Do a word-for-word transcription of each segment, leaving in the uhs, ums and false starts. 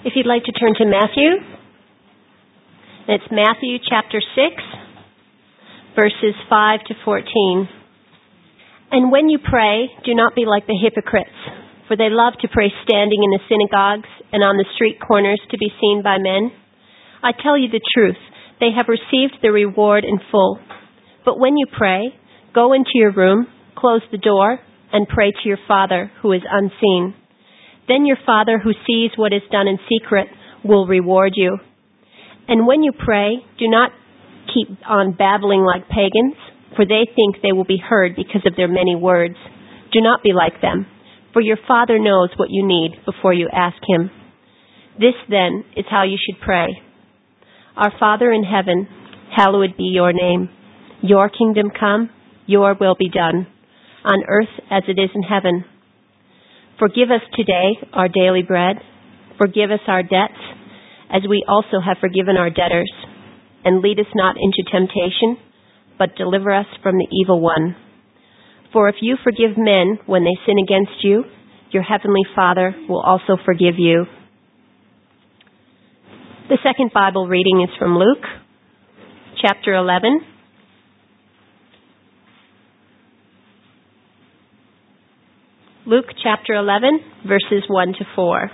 If you'd like to turn to Matthew, it's Matthew chapter six, verses five to fourteen. And when you pray, do not be like the hypocrites, for they love to pray standing in the synagogues and on the street corners to be seen by men. I tell you the truth, they have received the reward in full. But when you pray, go into your room, close the door, and pray to your Father who is unseen. Then your Father who sees what is done in secret will reward you. And when you pray, do not keep on babbling like pagans, for they think they will be heard because of their many words. Do not be like them, for your Father knows what you need before you ask Him. This, then, is how you should pray. Our Father in heaven, hallowed be your name. Your kingdom come, your will be done, on earth as it is in heaven. Forgive us today our daily bread. Forgive us our debts, as we also have forgiven our debtors. And lead us not into temptation, but deliver us from the evil one. For if you forgive men when they sin against you, your heavenly Father will also forgive you. The second Bible reading is from Luke, chapter eleven. Luke chapter eleven, verses one to four.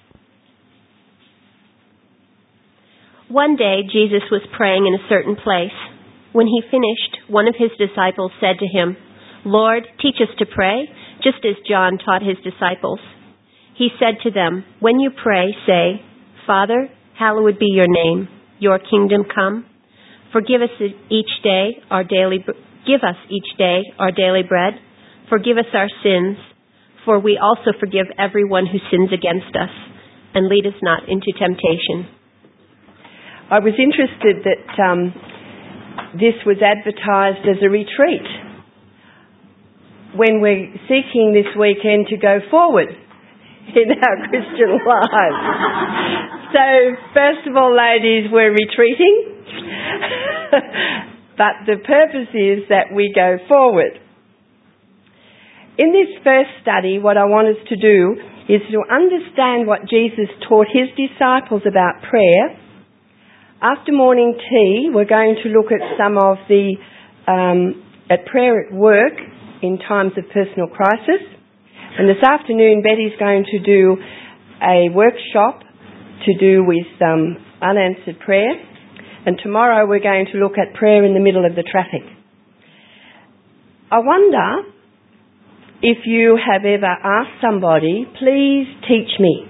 One day Jesus was praying in a certain place. When he finished, one of his disciples said to him, Lord, teach us to pray, just as John taught his disciples. He said to them, when you pray, say, Father, hallowed be your name, your kingdom come. Forgive us each day our daily, give us each day our daily bread. Forgive us our sins, for we also forgive everyone who sins against us, and lead us not into temptation. I was interested that um, this was advertised as a retreat when we're seeking this weekend to go forward in our Christian lives. So, first of all, ladies, we're retreating, but the purpose is that we go forward. In this first study, what I want us to do is to understand what Jesus taught his disciples about prayer. After morning tea, we're going to look at some of the, um, at prayer at work in times of personal crisis. And this afternoon, Betty's going to do a workshop to do with um, unanswered prayer. And tomorrow we're going to look at prayer in the middle of the traffic. I wonder if you have ever asked somebody, please teach me.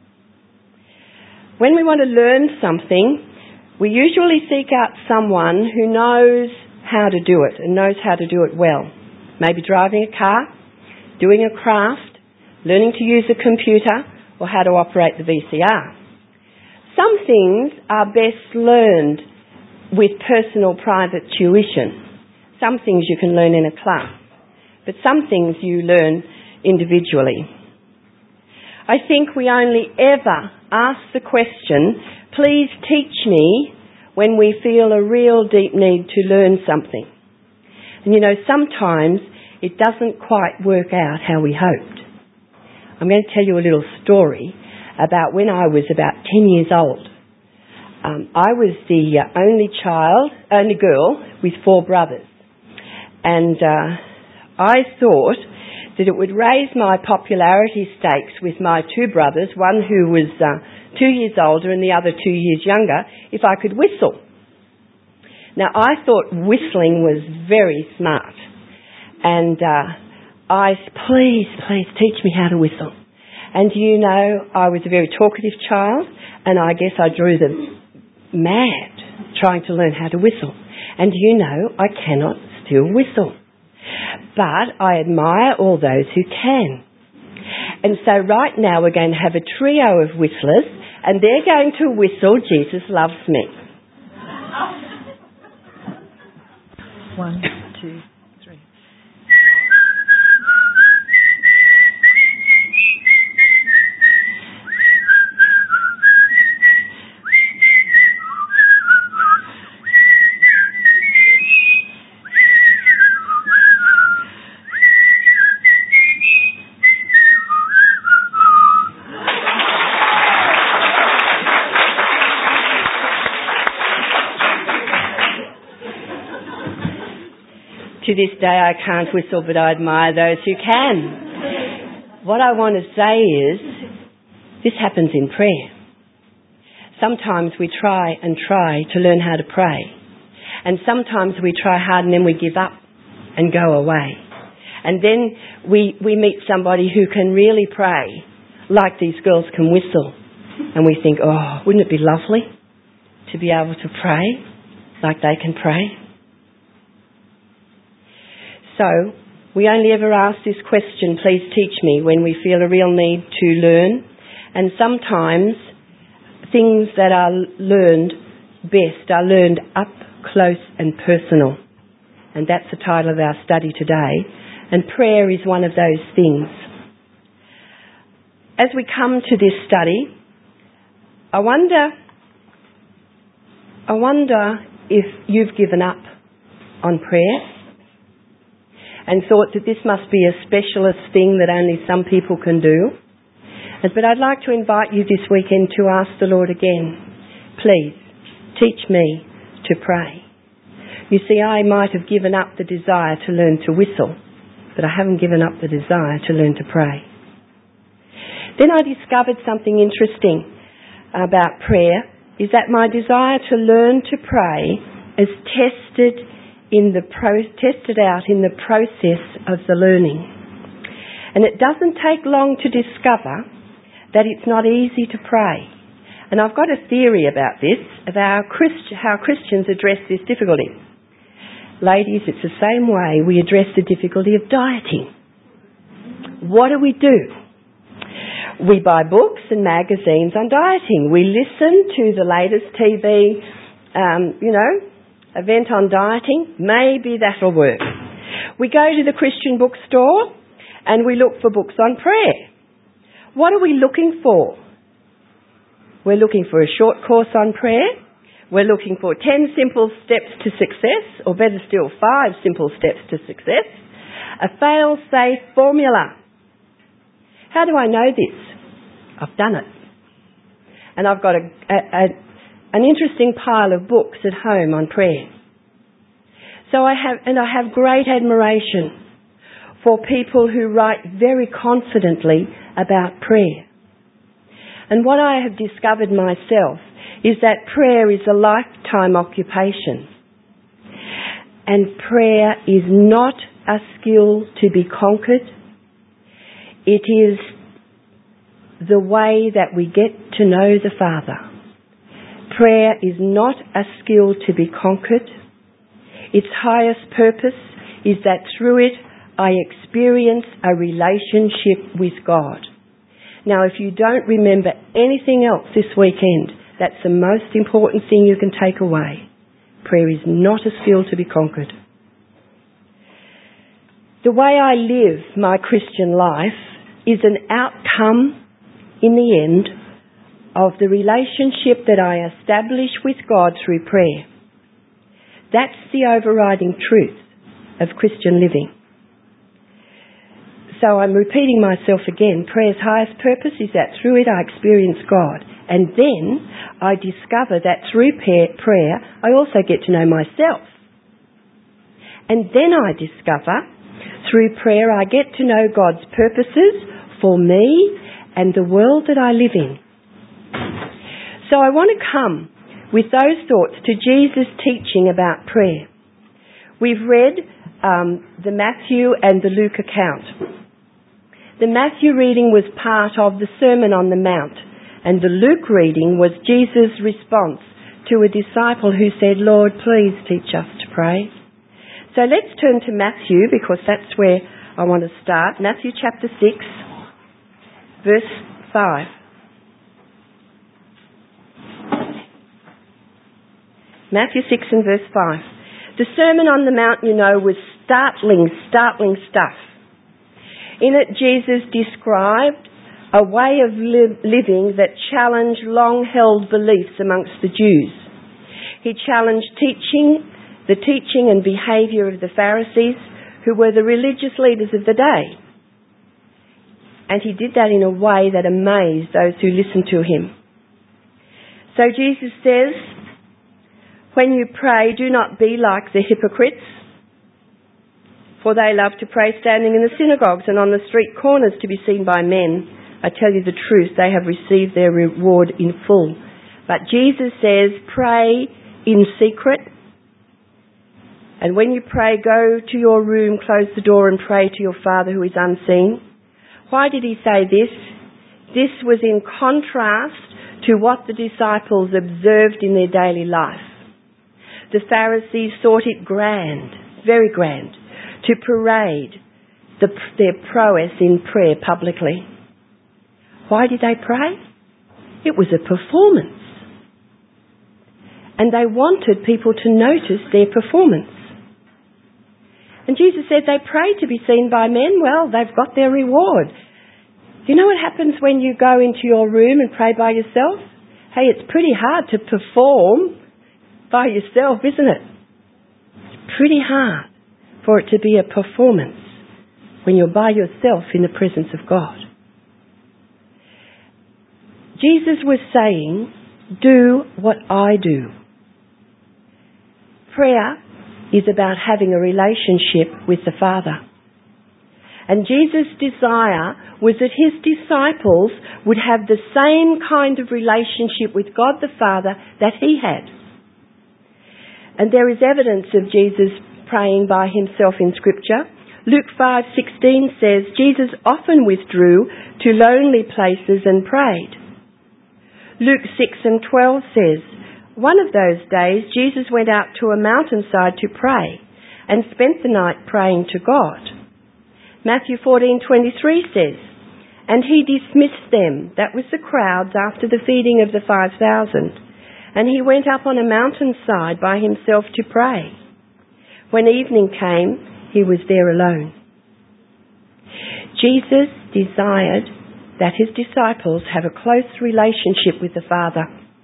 When we want to learn something, we usually seek out someone who knows how to do it and knows how to do it well. Maybe driving a car, doing a craft, learning to use a computer, or how to operate the V C R. Some things are best learned with personal private tuition. Some things you can learn in a class, but some things you learn individually. I think we only ever ask the question, please teach me, when we feel a real deep need to learn something. And you know, sometimes it doesn't quite work out how we hoped. I'm going to tell you a little story about when I was about ten years old. Um, I was the uh, only child, only girl, with four brothers. And uh, I thought that it would raise my popularity stakes with my two brothers, one who was uh, two years older and the other two years younger, if I could whistle. Now, I thought whistling was very smart. And uh, I said, please, please teach me how to whistle. And you know, I was a very talkative child, and I guess I drew them mad trying to learn how to whistle. And you know, I cannot still whistle. But I admire all those who can. And so right now we're going to have a trio of whistlers, and they're going to whistle Jesus Loves Me. One, two, three. To this day I can't whistle, but I admire those who can. What I want to say is, this happens in prayer. Sometimes we try and try to learn how to pray. And sometimes we try hard and then we give up and go away. And then we, we meet somebody who can really pray, like these girls can whistle. And we think, oh, wouldn't it be lovely to be able to pray like they can pray? So, we only ever ask this question, please teach me, when we feel a real need to learn. And sometimes things that are learned best are learned up close and personal. And that's the title of our study today. And prayer is one of those things. As we come to this study, I wonder, I wonder if you've given up on prayer and thought that this must be a specialist thing that only some people can do. But I'd like to invite you this weekend to ask the Lord again, please, teach me to pray. You see, I might have given up the desire to learn to whistle, but I haven't given up the desire to learn to pray. Then I discovered something interesting about prayer, is that my desire to learn to pray is tested in the pro- tested out in the process of the learning. And it doesn't take long to discover that it's not easy to pray. And I've got a theory about this, about Christ- how Christians address this difficulty. Ladies, it's the same way we address the difficulty of dieting. What do we do? We buy books and magazines on dieting. We listen to the latest T V, um, you know, event on dieting. Maybe that'll work. We go to the Christian bookstore and we look for books on prayer. What are we looking for? We're looking for a short course on prayer. We're looking for ten simple steps to success, or better still, five simple steps to success. A fail-safe formula. How do I know this? I've done it. And I've got a, a, a, an interesting pile of books at home on prayer. So I have, and I have great admiration for people who write very confidently about prayer. And what I have discovered myself is that prayer is a lifetime occupation. And prayer is not a skill to be conquered. It is the way that we get to know the Father. Prayer is not a skill to be conquered. Its highest purpose is that through it I experience a relationship with God. Now, if you don't remember anything else this weekend, that's the most important thing you can take away. Prayer is not a skill to be conquered. The way I live my Christian life is an outcome, in the end, of the relationship that I establish with God through prayer. That's the overriding truth of Christian living. So I'm repeating myself again. Prayer's highest purpose is that through it I experience God. And then I discover that through prayer I also get to know myself. And then I discover through prayer I get to know God's purposes for me and the world that I live in. So I want to come with those thoughts to Jesus' teaching about prayer. We've read um, the Matthew and the Luke account. The Matthew reading was part of the Sermon on the Mount, and the Luke reading was Jesus' response to a disciple who said, Lord, please teach us to pray. So let's turn to Matthew, because that's where I want to start. Matthew chapter six, verse five. Matthew six and verse five. The Sermon on the Mount, you know, was startling, startling stuff. In it, Jesus described a way of li- living that challenged long-held beliefs amongst the Jews. He challenged teaching, the teaching and behaviour of the Pharisees, who were the religious leaders of the day. And he did that in a way that amazed those who listened to him. So Jesus says, when you pray, do not be like the hypocrites. For they love to pray standing in the synagogues and on the street corners to be seen by men. I tell you the truth, they have received their reward in full. But Jesus says, pray in secret. And when you pray, go to your room, close the door and pray to your Father who is unseen. Why did he say this? This was in contrast to what the disciples observed in their daily life. The Pharisees thought it grand, very grand, to parade the, their prowess in prayer publicly. Why did they pray? It was a performance. And they wanted people to notice their performance. And Jesus said they pray to be seen by men. Well, they've got their reward. You know what happens when you go into your room and pray by yourself? Hey, it's pretty hard to perform by yourself, isn't it? It's pretty hard for it to be a performance when you're by yourself in the presence of God. Jesus was saying, do what I do. Prayer is about having a relationship with the Father. And Jesus' desire was that his disciples would have the same kind of relationship with God the Father that he had. And there is evidence of Jesus praying by himself in Scripture. Luke five sixteen says, Jesus often withdrew to lonely places and prayed. Luke six and twelve says, one of those days Jesus went out to a mountainside to pray and spent the night praying to God. Matthew fourteen twenty-three says, and he dismissed them, that was the crowds after the feeding of the five thousand, and he went up on a mountainside by himself to pray. When evening came, he was there alone. Jesus desired that his disciples have a close relationship with the Father.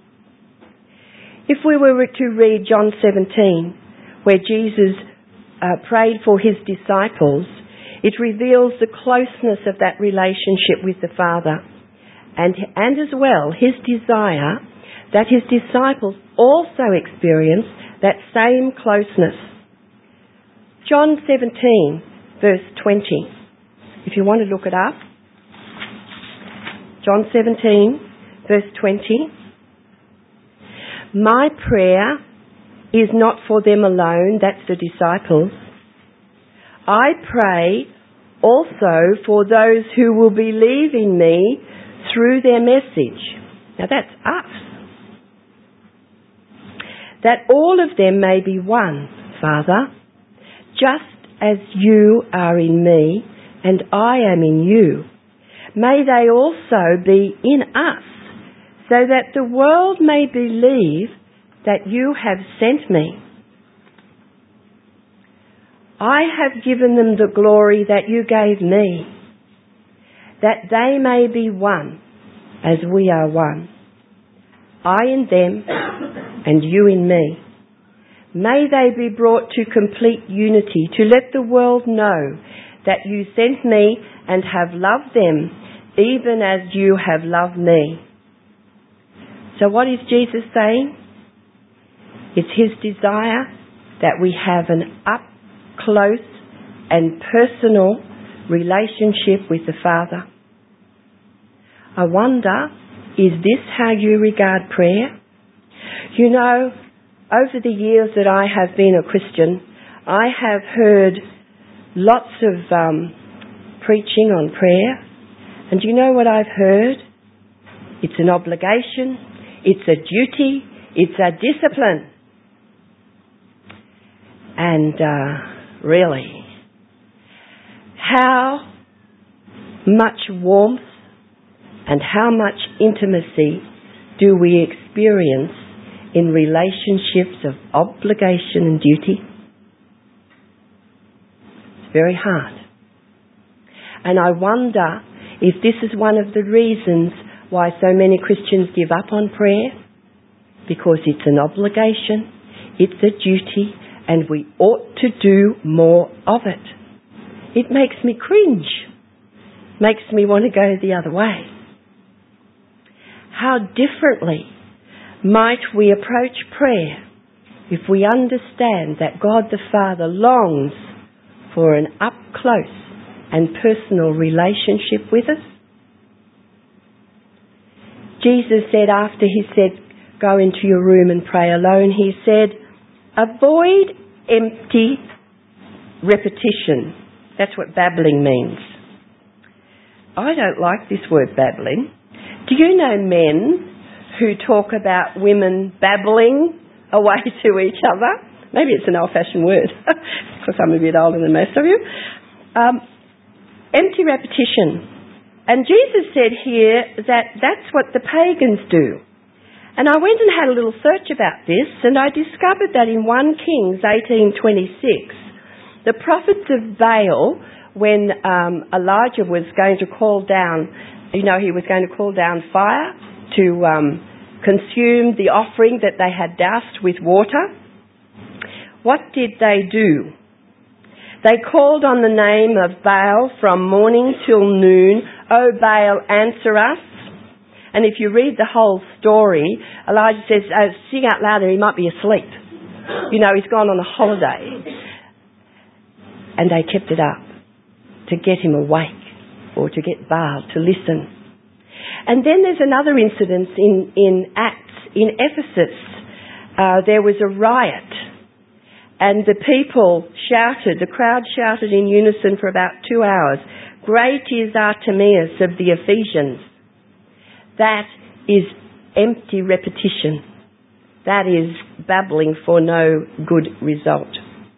If we were to read John seventeen, where Jesus uh, prayed for his disciples, it reveals the closeness of that relationship with the Father, and, and as well his desire that his disciples also experience that same closeness. John seventeen, verse twenty. If you want to look it up. John seventeen, verse twenty. My prayer is not for them alone, that's the disciples. I pray also for those who will believe in me through their message. Now that's us. That all of them may be one, Father, just as you are in me and I am in you. May they also be in us, so that the world may believe that you have sent me. I have given them the glory that you gave me, that they may be one as we are one. I in them and you in me. May they be brought to complete unity, to let the world know that you sent me and have loved them, even as you have loved me. So what is Jesus saying? It's his desire that we have an up-close and personal relationship with the Father. I wonder, is this how you regard prayer? You know, over the years that I have been a Christian, I have heard lots of um, preaching on prayer. And do you know what I've heard? It's an obligation, it's a duty, it's a discipline. And uh, really, how much warmth and how much intimacy do we experience in relationships of obligation and duty? It's very hard. And I wonder if this is one of the reasons why so many Christians give up on prayer, because it's an obligation, it's a duty, and we ought to do more of it. It makes me cringe, makes me want to go the other way. How differently might we approach prayer if we understand that God the Father longs for an up-close and personal relationship with us? Jesus said, after he said, go into your room and pray alone, he said, avoid empty repetition. That's what babbling means. I don't like this word babbling. Do you know men who talk about women babbling away to each other? Maybe it's an old-fashioned word, because I'm a bit older than most of you. Um, empty repetition. And Jesus said here that that's what the pagans do. And I went and had a little search about this, and I discovered that in First Kings eighteen twenty-six, the prophets of Baal, when um, Elijah was going to call down, you know, he was going to call down fire to um, consume the offering that they had doused with water, what did they do? They called on the name of Baal from morning till noon. "O Baal, answer us." And if you read the whole story, Elijah says, oh, sing out louder, he might be asleep. You know, he's gone on a holiday. And they kept it up to get him awake or to get Baal to listen. And then there's another incident in, in Acts. In Ephesus, uh, there was a riot. And the people shouted, the crowd shouted in unison for about two hours, "Great is Artemis of the Ephesians." That is empty repetition. That is babbling for no good result.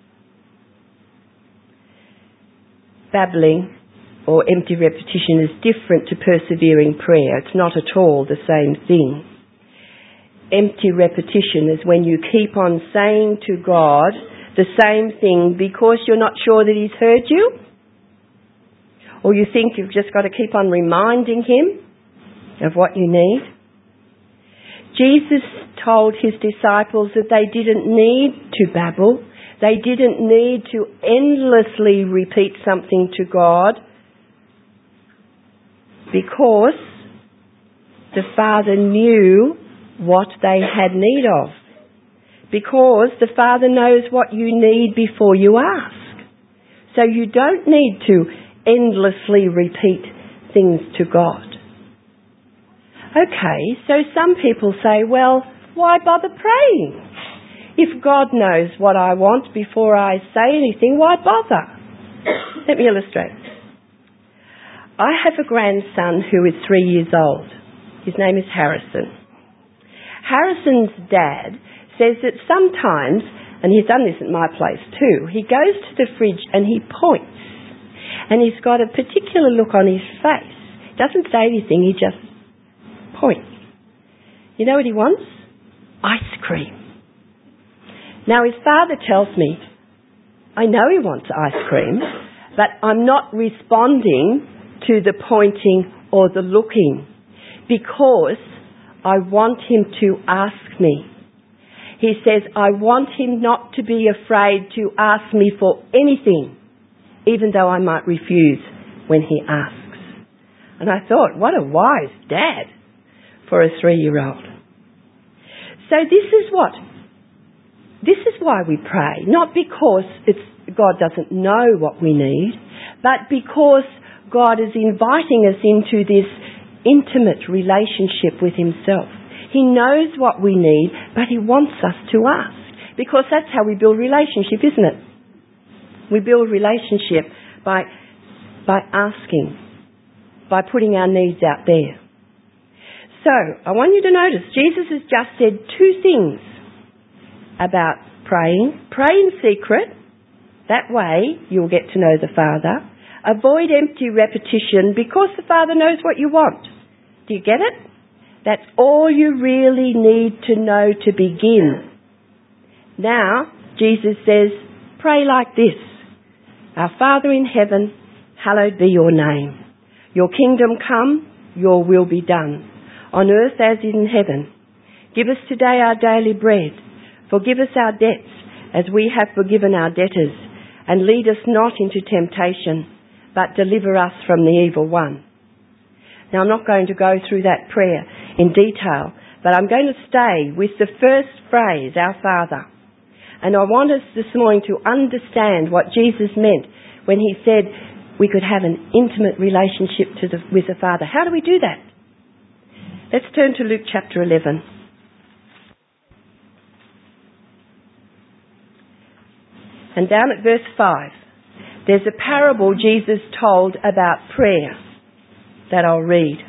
Babbling or empty repetition is different to persevering prayer. It's not at all the same thing. Empty repetition is when you keep on saying to God the same thing because you're not sure that he's heard you, or you think you've just got to keep on reminding him of what you need. Jesus told his disciples that they didn't need to babble. They didn't need to endlessly repeat something to God because the Father knew what they had need of. Because the Father knows what you need before you ask. So you don't need to endlessly repeat things to God. Okay, so some people say, well, why bother praying? If God knows what I want before I say anything, why bother? Let me illustrate. I have a grandson who is three years old. His name is Harrison. Harrison's dad says that sometimes, and he's done this at my place too, he goes to the fridge and he points. And he's got a particular look on his face. He doesn't say anything, he just points. You know what he wants? Ice cream. Now his father tells me, I know he wants ice cream, but I'm not responding to the pointing or the looking because I want him to ask me. He says, I want him not to be afraid to ask me for anything, even though I might refuse when he asks. And I thought, what a wise dad for a three-year-old. So this is what, this is why we pray. Not because it's, God doesn't know what we need, but because God is inviting us into this intimate relationship with himself. He knows what we need, but he wants us to ask. Because that's how we build relationship, isn't it? We build relationship by, by asking, by putting our needs out there. So, I want you to notice, Jesus has just said two things about praying. Pray in secret. That way, you'll get to know the Father. Avoid empty repetition because the Father knows what you want. Do you get it? That's all you really need to know to begin. Now, Jesus says, pray like this. Our Father in heaven, hallowed be your name. Your kingdom come, your will be done, on earth as in heaven. Give us today our daily bread. Forgive us our debts as we have forgiven our debtors. And lead us not into temptation, but deliver us from the evil one. Now, I'm not going to go through that prayer in detail, but I'm going to stay with the first phrase, our Father. And I want us this morning to understand what Jesus meant when he said we could have an intimate relationship to the, with the Father. How do we do that? Let's turn to Luke chapter eleven. And down at verse five, there's a parable Jesus told about prayer that I'll read.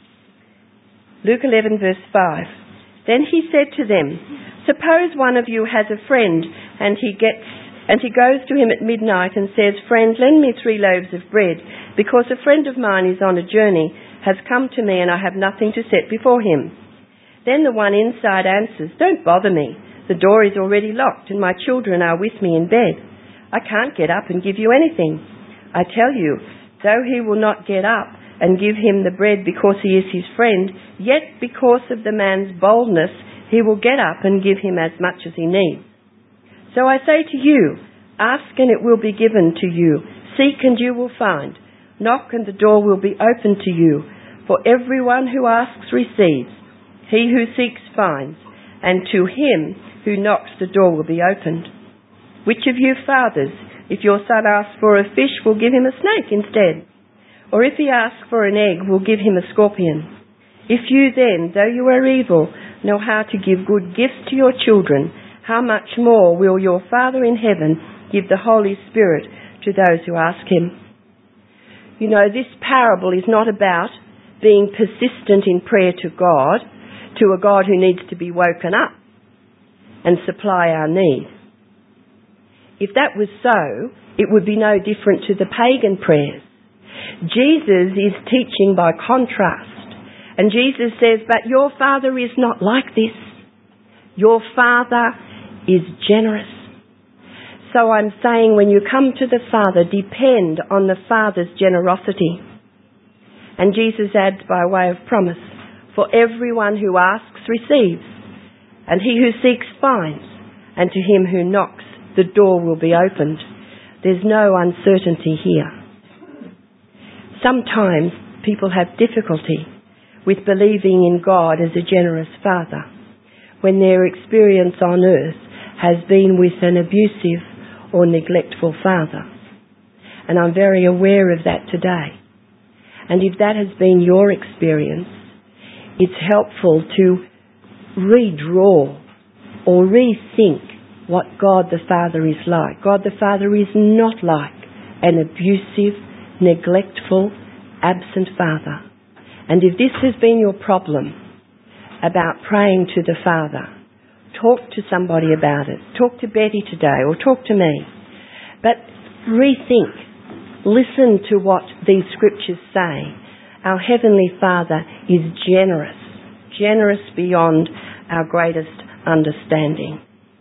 Luke eleven verse five. Then he said to them, suppose one of you has a friend and he gets and he goes to him at midnight and says, friend, lend me three loaves of bread, because a friend of mine is on a journey, has come to me and I have nothing to set before him. Then the one inside answers, don't bother me. The door is already locked and my children are with me in bed. I can't get up and give you anything. I tell you, though he will not get up and give him the bread because he is his friend, yet because of the man's boldness, he will get up and give him as much as he needs. So I say to you, ask and it will be given to you. Seek and you will find. Knock and the door will be opened to you. For everyone who asks receives. He who seeks finds. And to him who knocks the door will be opened. Which of you fathers, if your son asks for a fish, will give him a snake instead? Or if he asks for an egg, will give him a scorpion? If you then, though you are evil, know how to give good gifts to your children, how much more will your Father in heaven give the Holy Spirit to those who ask him? You know, this parable is not about being persistent in prayer to God, to a God who needs to be woken up and supply our need. If that was so, it would be no different to the pagan prayers. Jesus is teaching by contrast. And Jesus says, but your Father is not like this. Your Father is generous. So I'm saying when you come to the Father, depend on the Father's generosity. And Jesus adds by way of promise, for everyone who asks receives, and he who seeks finds, and to him who knocks the door will be opened. There's no uncertainty here. Sometimes people have difficulty with believing in God as a generous Father when their experience on earth has been with an abusive or neglectful father. And I'm very aware of that today. And if that has been your experience, it's helpful to redraw or rethink what God the Father is like. God the Father is not like an abusive, neglectful, absent father. And if this has been your problem about praying to the Father, talk to somebody about it. Talk to Betty today or talk to me. But rethink. Listen to what these scriptures say. Our Heavenly Father is generous, generous beyond our greatest understanding.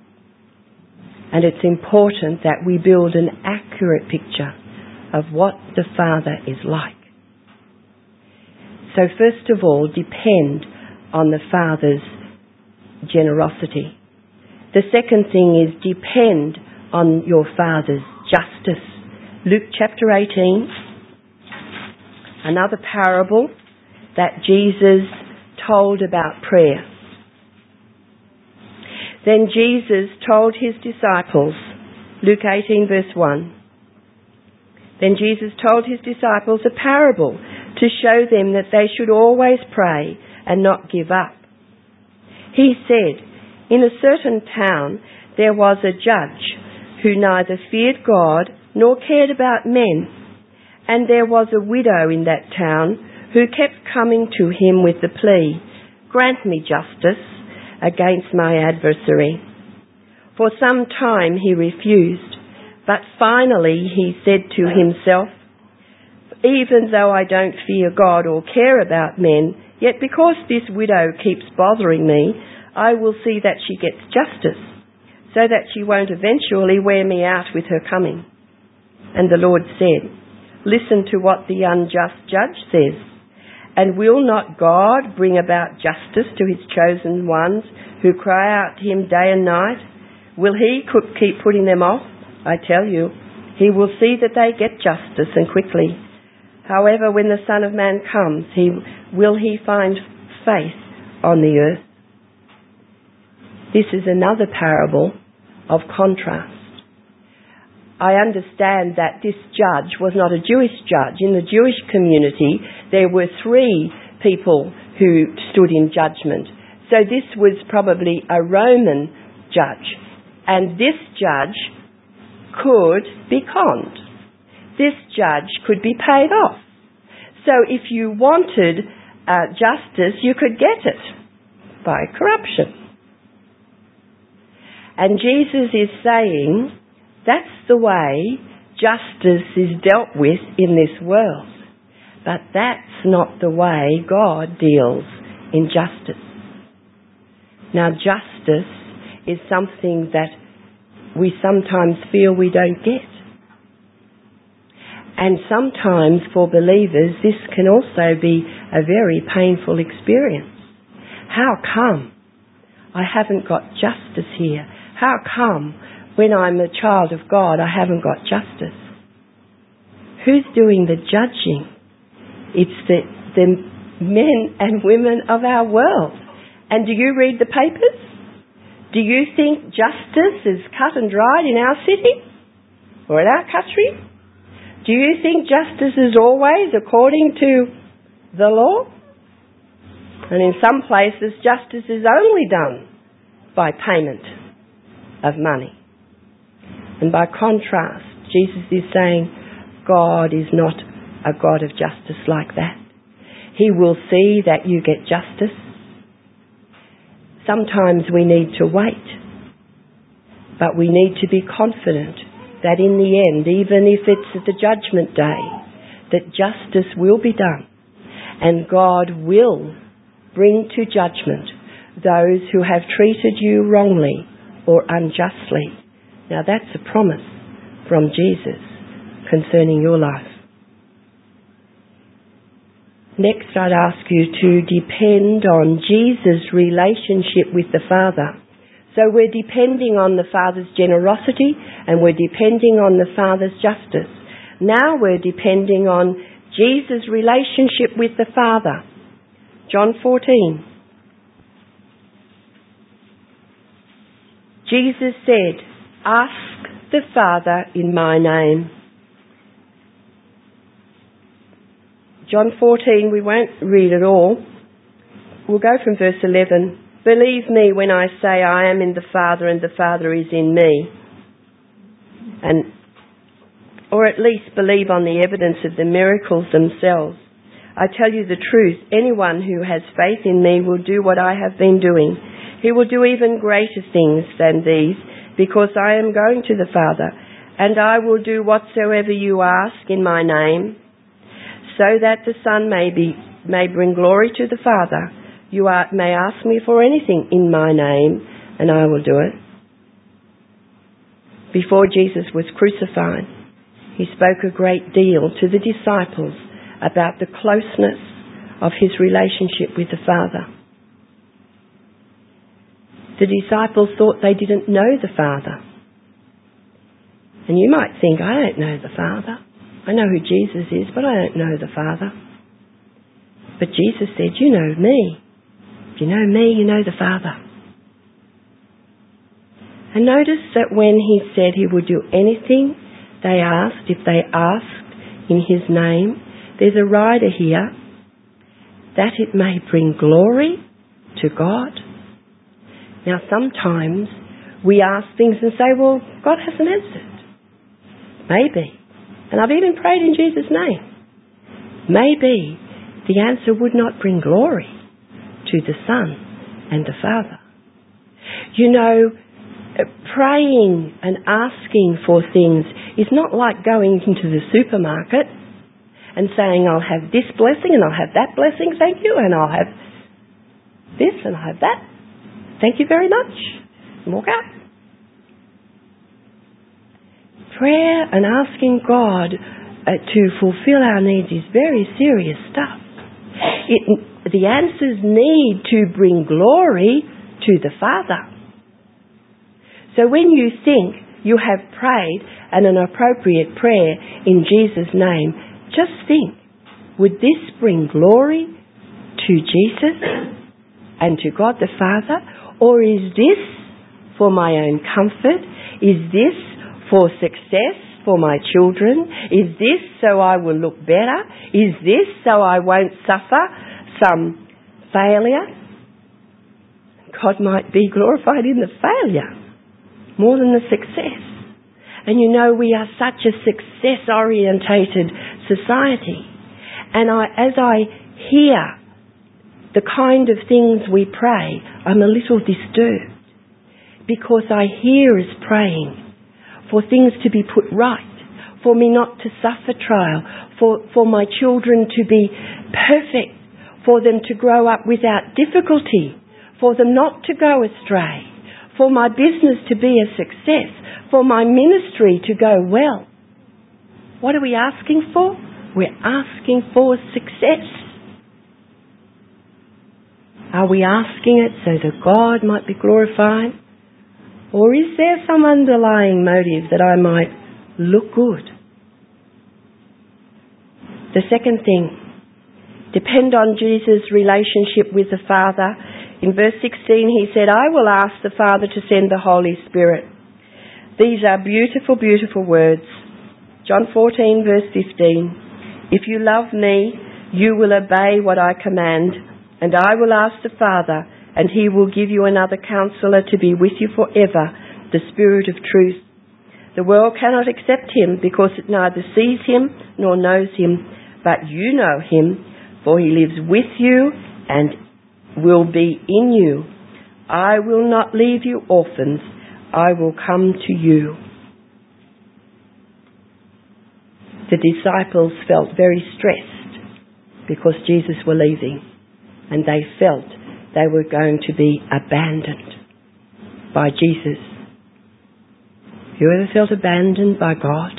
And it's important that we build an accurate picture of what the Father is like. So first of all, depend on the Father's generosity. The second thing is depend on your Father's justice. Luke chapter eighteen, another parable that Jesus told about prayer. Then Jesus told his disciples, Luke eighteen verse one, then Jesus told his disciples a parable to show them that they should always pray and not give up. He said, in a certain town there was a judge who neither feared God nor cared about men. And there was a widow in that town who kept coming to him with the plea, grant me justice against my adversary. For some time he refused, but finally he said to himself, even though I don't fear God or care about men, yet because this widow keeps bothering me, I will see that she gets justice, so that she won't eventually wear me out with her coming. And the Lord said, listen to what the unjust judge says. And will not God bring about justice to his chosen ones who cry out to him day and night? Will he keep putting them off? I tell you, he will see that they get justice and quickly. However, when the Son of Man comes, he, will he find faith on the earth? This is another parable of contrast. I understand that this judge was not a Jewish judge. In the Jewish community, there were three people who stood in judgment. So this was probably a Roman judge. And this judge could be conned. This judge could be paid off. So if you wanted uh, justice, you could get it by corruption. And Jesus is saying that's the way justice is dealt with in this world. But that's not the way God deals in justice. Now, justice is something that we sometimes feel we don't get. And sometimes for believers, this can also be a very painful experience. How come I haven't got justice here? How come when I'm a child of God I haven't got justice? Who's doing the judging? It's the, the men and women of our world. And do you read the papers? Do you think justice is cut and dried in our city or in our country? Do you think justice is always according to the law? And in some places, justice is only done by payment of money. And by contrast, Jesus is saying God is not a God of justice like that. He will see that you get justice. Sometimes we need to wait, but we need to be confident that in the end, even if it's at the judgment day, that justice will be done and God will bring to judgment those who have treated you wrongly or unjustly. Now that's a promise from Jesus concerning your life. Next, I'd ask you to depend on Jesus' relationship with the Father. So we're depending on the Father's generosity and we're depending on the Father's justice. Now we're depending on Jesus' relationship with the Father. John fourteen. Jesus said, "Ask the Father in my name." John fourteen, we won't read it all. We'll go from verse eleven. "Believe me when I say I am in the Father and the Father is in me." And, or at least believe on the evidence of the miracles themselves. "I tell you the truth, anyone who has faith in me will do what I have been doing. He will do even greater things than these, because I am going to the Father, and I will do whatsoever you ask in my name, so that the Son may be may bring glory to the Father. You are, may ask me for anything in my name, and I will do it." Before Jesus was crucified, he spoke a great deal to the disciples about the closeness of his relationship with the Father. The disciples thought they didn't know the Father. And you might think, I don't know the Father. I know who Jesus is, but I don't know the Father. But Jesus said, you know me. If you know me, you know the Father. And notice that when he said he would do anything they asked, if they asked in his name, there's a rider here, that it may bring glory to God. Now sometimes we ask things and say, well, God hasn't answered. Maybe. And I've even prayed in Jesus' name. Maybe the answer would not bring glory to the Son and the Father. You know, praying and asking for things is not like going into the supermarket and saying, I'll have this blessing and I'll have that blessing, thank you, and I'll have this and I'll have that. Thank you very much. And walk out. Prayer and asking God uh, to fulfill our needs is very serious stuff. It, the answers need to bring glory to the Father. So when you think you have prayed an, an appropriate prayer in Jesus' name, just think, would this bring glory to Jesus and to God the Father? Or is this for my own comfort? Is this for success for my children? Is this so I will look better? Is this so I won't suffer some failure? God might be glorified in the failure more than the success. And you know, we are such a success-orientated society. And I, as I hear the kind of things we pray, I'm a little disturbed, because I hear us praying for things to be put right, for me not to suffer trial, for, for my children to be perfect, for them to grow up without difficulty, for them not to go astray, for my business to be a success, for my ministry to go well. What are we asking for? We're asking for success. Are we asking it so that God might be glorified? Or is there some underlying motive that I might look good? The second thing, depend on Jesus' relationship with the Father. In verse sixteen he said, I will ask the Father to send the Holy Spirit. These are beautiful, beautiful words. John fourteen verse fifteen. If you love me, you will obey what I command, and I will ask the Father, and he will give you another counselor to be with you forever, the Spirit of truth. The world cannot accept him because it neither sees him nor knows him, but you know him, for he lives with you and will be in you. I will not leave you orphans. I will come to you. The disciples felt very stressed because Jesus was leaving, and they felt they were going to be abandoned by Jesus. You ever felt abandoned by God?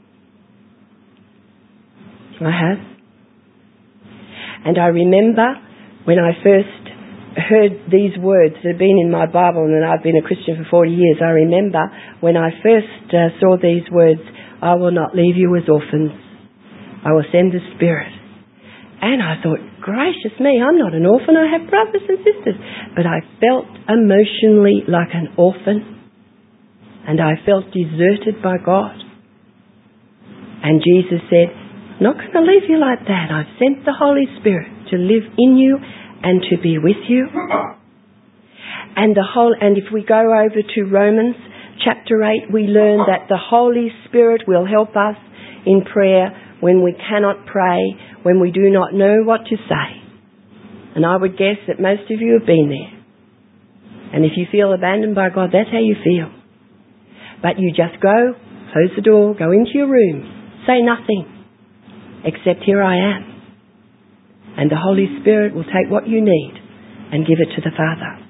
I have. And I remember when I first heard these words that have been in my Bible, and I've been a Christian for forty years, I remember when I first uh, saw these words, I will not leave you as orphans. I will send the Spirit. And I thought, gracious me, I'm not an orphan, I have brothers and sisters. But I felt emotionally like an orphan, and I felt deserted by God. And Jesus said, I'm not going to leave you like that. I've sent the Holy Spirit to live in you and to be with you. And the whole, and if we go over to Romans chapter eight, we learn that the Holy Spirit will help us in prayer when we cannot pray, when we do not know what to say. And I would guess that most of you have been there. And if you feel abandoned by God, that's how you feel. But you just go, close the door, go into your room, say nothing, except here I am. And the Holy Spirit will take what you need and give it to the Father.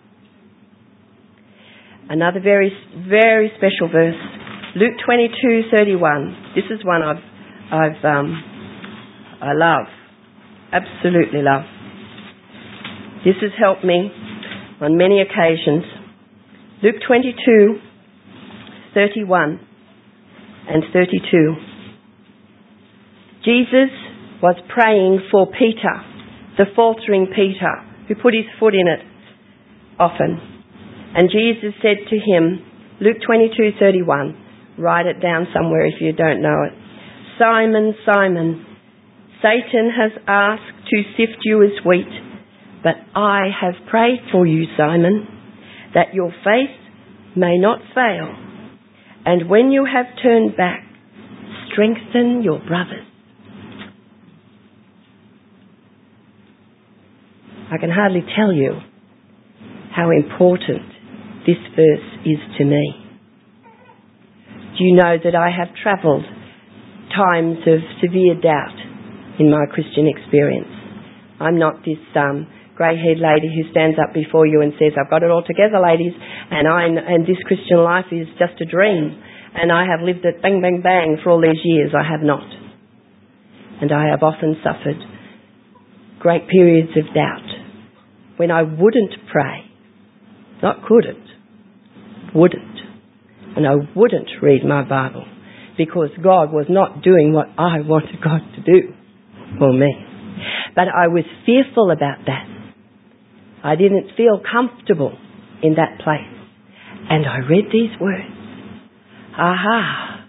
Another very, very special verse, Luke twenty-two thirty-one. This is one I've, I've, um, I love, absolutely love. This has helped me on many occasions. Luke twenty-two thirty-one and thirty-two. Jesus was praying for Peter, the faltering Peter, who put his foot in it often. And Jesus said to him, Luke twenty-two thirty-one, write it down somewhere if you don't know it. Simon, Simon, Satan has asked to sift you as wheat, but I have prayed for you, Simon, that your faith may not fail. And when you have turned back, strengthen your brothers. I can hardly tell you how important this verse is to me. Do you know that I have travelled times of severe doubt in my Christian experience? I'm not this um, grey-haired lady who stands up before you and says, I've got it all together, ladies, and I and this Christian life is just a dream, and I have lived it bang, bang, bang for all these years. I have not. And I have often suffered great periods of doubt when I wouldn't pray, not couldn't, wouldn't, and I wouldn't read my Bible because God was not doing what I wanted God to do for me. But I was fearful about that. I didn't feel comfortable in that place. And I read these words. Aha!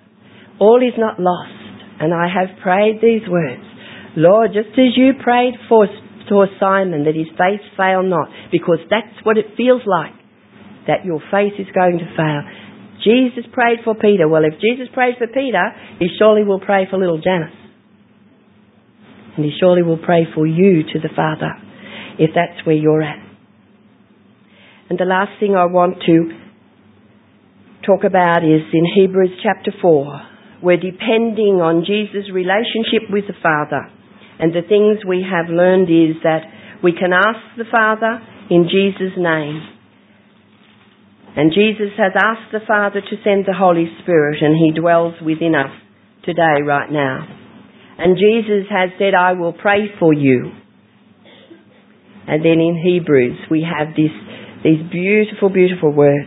all is not lost. And I have prayed these words, Lord, just as you prayed for, for Simon, that his faith fail not, because that's what it feels like, that your faith is going to fail. Jesus prayed for Peter. Well, if Jesus prayed for Peter, he surely will pray for little Janice. And he surely will pray for you to the Father, if that's where you're at. And the last thing I want to talk about is in Hebrews chapter four. We're depending on Jesus' relationship with the Father. And the things we have learned is that we can ask the Father in Jesus' name. And Jesus has asked the Father to send the Holy Spirit, and he dwells within us today, right now. And Jesus has said, I will pray for you. And then in Hebrews we have this, these beautiful, beautiful words.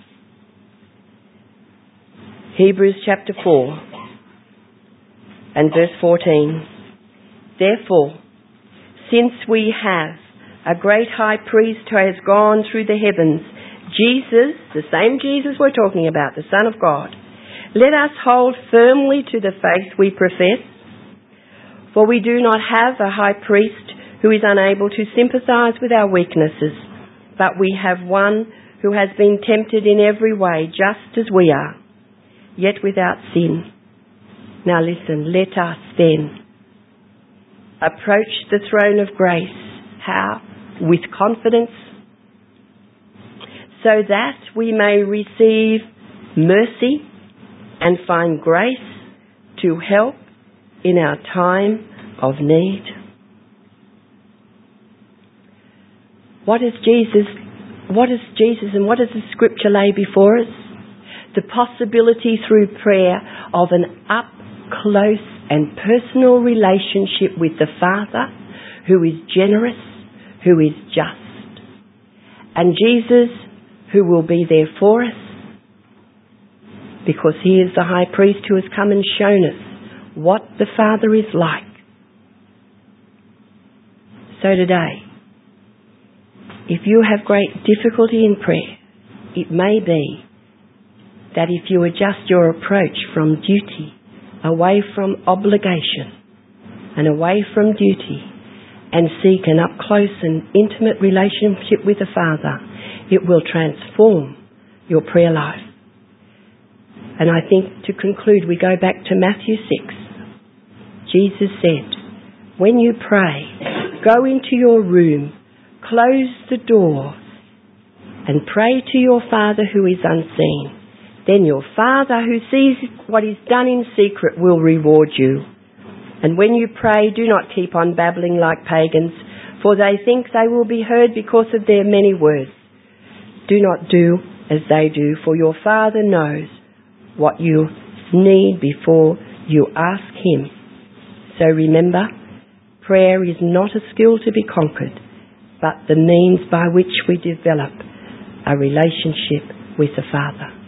Hebrews chapter four and verse fourteen. Therefore, since we have a great high priest who has gone through the heavens, Jesus, the same Jesus we're talking about, the Son of God, let us hold firmly to the faith we profess. For we do not have a high priest who is unable to sympathize with our weaknesses, but we have one who has been tempted in every way, just as we are, yet without sin. Now listen, let us then approach the throne of grace. How? With confidence, so that we may receive mercy and find grace to help in our time of need. What is Jesus, what is Jesus and what does the scripture lay before us? The possibility through prayer of an up-close and personal relationship with the Father, who is generous, who is just. And Jesus, who will be there for us, because he is the high priest who has come and shown us what the Father is like. So today, if you have great difficulty in prayer, it may be that if you adjust your approach from duty, away from obligation, and away from duty, and seek an up-close and intimate relationship with the Father, it will transform your prayer life. And I think to conclude, we go back to Matthew six. Jesus said, when you pray, go into your room, close the door, and pray to your Father who is unseen. Then your Father who sees what is done in secret will reward you. And when you pray, do not keep on babbling like pagans, for they think they will be heard because of their many words. Do not do as they do, for your Father knows what you need before you ask him. So remember, prayer is not a skill to be conquered, but the means by which we develop a relationship with the Father.